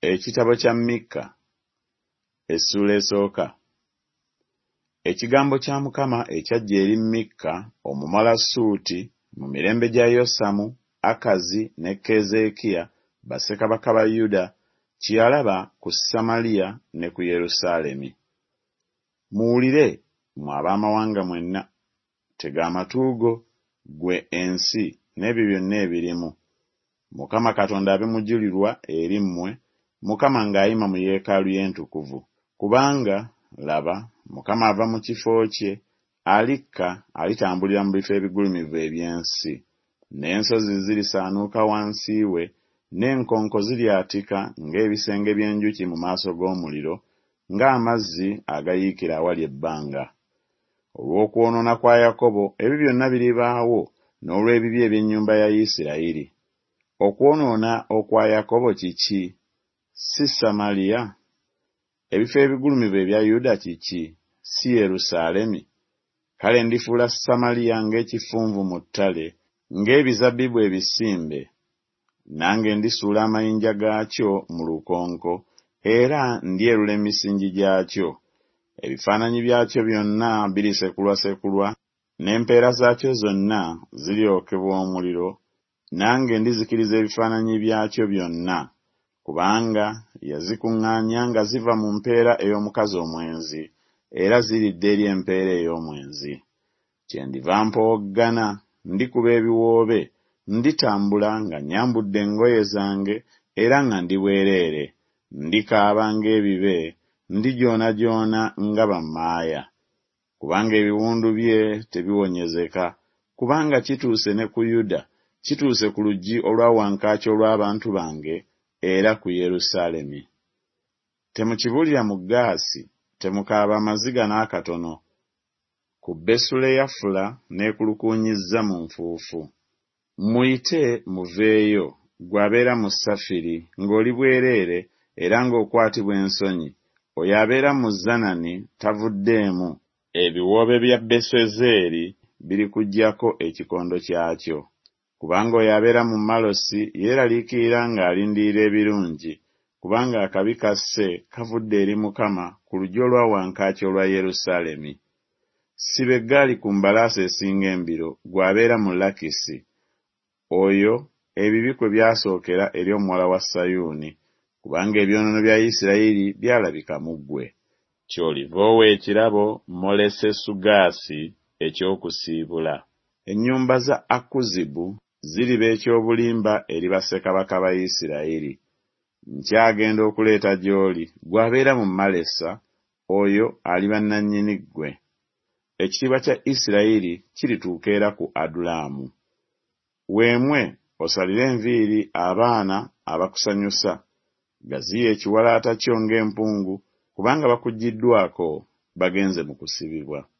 Ekitabo kya Mikka, essula esooka. Ekigambo kya Mukama ekyajja eri Mikka Omumolasuuti mu mirembe gya Yosamu, Akazi ne Keezeekiya bassekabaka ba Yuda kye yalaba ku Samaliya ne ku Yerusaalemi. Muwulire mmwe ab'amawanga mwenna, tega amatu go ggwe ensi n'ebyo byonna ebirimu. Mukama Katonda abe mujulirwa eri mmwe, Mukama ng'ayima mu yeekaalu ye entukuvu. Kubanga laba, Mukama ava mu kifo kye, alikka alitambulira mu bifo ebigulumivu eby'ensi. N'ensozi zirisaanuuka wansi we, n'enkonko ziryatika ng'ebisenge by'enjuki mu maaso g'omuliro, ng'amazzi agayiikira awali ebbanga. Olw'okwonoona kwa Yakobo ebyo byonna biribaawo n'olw'ebibi eby'ennyumba ya Isirayiri. Okwonoona okwa Yakobo kiki? Si Samaliya? Ebifo ebigulumivu ebya Yuda kiki? Si Yerusaalemi? Kale ndifuula Samaliya ng'ekifunvu mu ttale, ng'ebizabbibu ebisimbe. Nange ndisuula amayinja gaakyo mu lukonko, era ndyerula emisingi gyakyo. Ebifaananyi byakyo byonna birisekulwasekulwa, n'empeera zaakyo zonna ziryokebwa omuliro. Nange ndizikiriza ebifaananyi byakyo byonna, kubanga yazikuŋŋaanya nga ziva mu mpeera ey'omukazi omwenzi, era ziridde eri empeera ey'omwenzi. Kyendiva mpowoggana, ndikuba ebiwoobe, nditambula nga nyambudde engoye zange, era nga ndi bwereere. Ndikaaba ng'ebibe, ndijoona nga bammaaya. Kubanga ebiwundu bye tebiwonyezeka, kubanga kituuse ne ku Yuda, kituuse ku luggi olwa wankaaki olw'abantu bange, era ku Yerusaalemi. Temukibuulira mu Gaasi, temukaaba amaziga n'akatono. Ku Besuleyafula n'ekulukuunyizza mu nfuufu. Muyite muveeyo, gw'abeera mu Safiri, ng'oli bwereere era ng'okwatibwa ensonyi. Oyo abeera mu Zanani tavuddeemu. Ebiwoobe bya Beswezeeri birikuggyako ekikondo kyakyo. Kubanga oyo abeera mu Malosi yeeraliikirira ng'alindirira ebirungi, kubanga akabi kasse kavudde eri Mukama ku luggi olwa wankaaki olwa Yerusaalemi. Siba eggaali ku mbalaasi esinga embiro, gw'abeera mu Lakisi. Oyo ebibi kwe byasookera eri omuwala wa Sayuuni, kubanga ebyonoono bya Isirayiri byalabika mu ggwe. Ky'oliva owa ekirabo Molesesugaasi eky'okusiibula. Ennyumba za Akuzibu ziriba ekyobulimba eri bassekabaka ba Isirayiri. Nkyagenda okuleeta gy'oli, gw'abeera mu Malesa, oyo aliba nannyini ggwe. Ekitiibwa kya Isirayiri kirituuka era ku Adulamu. Weemwe osalire enviiri abaana abakusanyusa, gaziya ekiwalaata kyo ng'empungu, kubanga bakuggiddwako bagenze mu kusibibwa.